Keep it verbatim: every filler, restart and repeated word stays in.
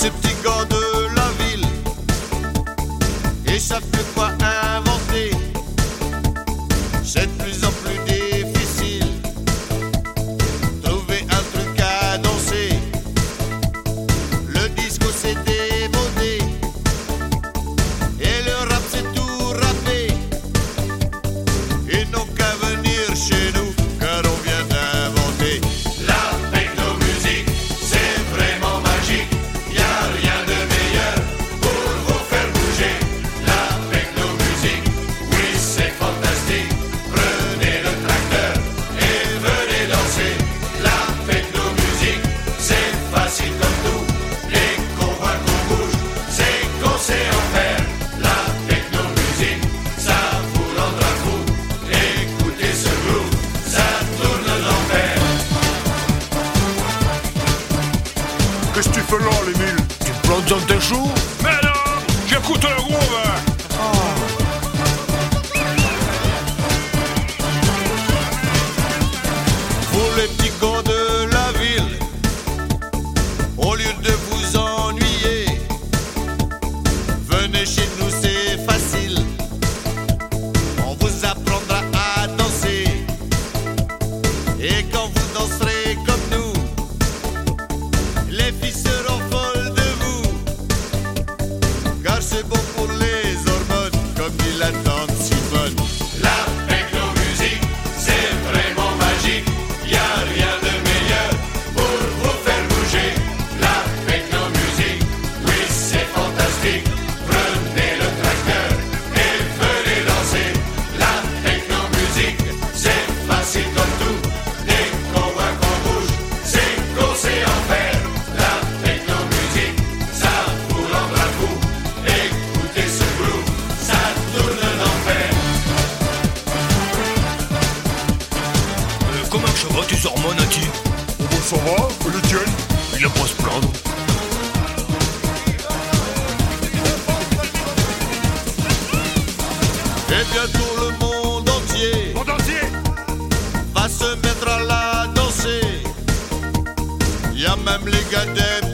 ces petits gars de la ville, ils savent plus quoi inventer. C'est de plus en plus difficile trouver un truc à danser. Le disco c'est démodé et le rap c'est tout rappé. Ils n'ont qu'à venir chez nous car on vient d'inventer la techno-musique, c'est vraiment magique. Y a rien de meilleur pour vous faire bouger. La techno-musique, oui c'est fantastique. Prenez le tracteur et venez danser. La techno-musique, c'est facile comme tout. Dès qu'on voit qu'on bouge, c'est qu'on sait en faire. La techno-musique, ça vous rendra fou. Écoutez ce groove, ça tourne l'enfer. Qu'est-ce que tu fais là, l'Émile? Tu te plantes dans tes choux? Mais non, j'écoute le groove. Vous les petits gars de la ville, au lieu de vous ennuyer, venez chez nous c'est facile. On vous apprendra à danser. Et quand vous danserez comme nous, les filles seront folles de vous. Car c'est bon pour les hormones, comme dit la tante Simone. La techno-musique, c'est vraiment magique. Y a rien de meilleur pour vous faire bouger. La techno-musique, oui c'est fantastique. Prenez le tracteur et venez danser. La techno-musique, c'est facile comme tout. Dès qu'on voit qu'on bouge, c'est qu'on sait en faire. La techno-musique, ça vous rendra fou. Écoutez ce groove, ça tourne l'enfer. Euh, comment que ça va tes hormones, Nati? Oh bah ça va, et les tiennes? Il a pas à se plaindre. Et bientôt le monde entier Monde entier. va se mettre à la danser. Y a même les gars des